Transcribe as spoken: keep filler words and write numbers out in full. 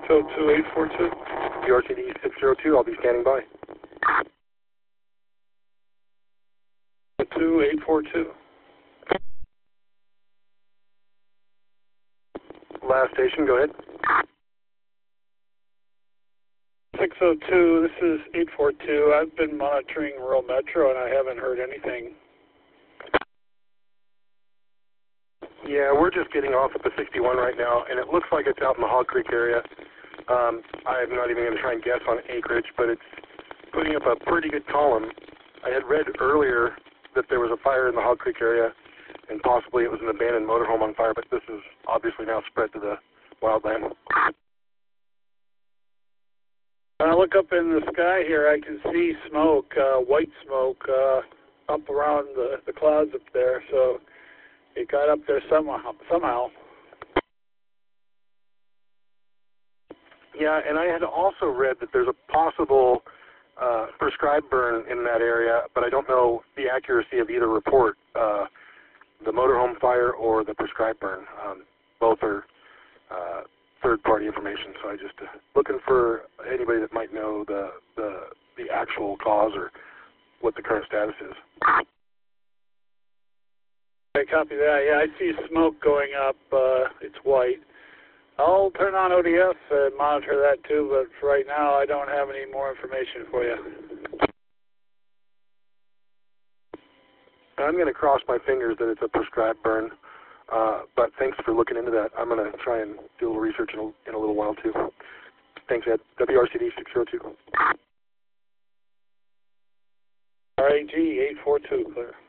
oh two eight four two. W R C D six zero two, I'll be standing by. two eight four two. Last station, go ahead. six oh two, this is eight four two. I've been monitoring Rural Metro and I haven't heard anything. Yeah, we're just getting off at the sixty-one right now, and it looks like it's out in the Hog Creek area. Um, I'm not even going to try and guess on acreage, but it's putting up a pretty good column. I had read earlier that there was a fire in the Hog Creek area, and possibly it was an abandoned motorhome on fire, but this is obviously now spread to the wildland. When I look up in the sky here, I can see smoke, uh, white smoke, uh, up around the, the clouds up there, so it got up there somehow. somehow. Yeah, and I had also read that there's a possible uh, prescribed burn in that area, but I don't know the accuracy of either report, uh, the motorhome fire or the prescribed burn. Um, both are uh, third-party information, so I just uh, looking for anybody that might know the, the the actual cause or what the current status is. I copy that. Yeah, I see smoke going up. Uh, it's white. I'll turn on O D F and monitor that too, but for right now I don't have any more information for you. I'm going to cross my fingers that it's a prescribed burn, uh, but thanks for looking into that. I'm going to try and do a little research in a, in a little while too. Thanks, Ed. W R C D six zero two. R A G eight four two, clear.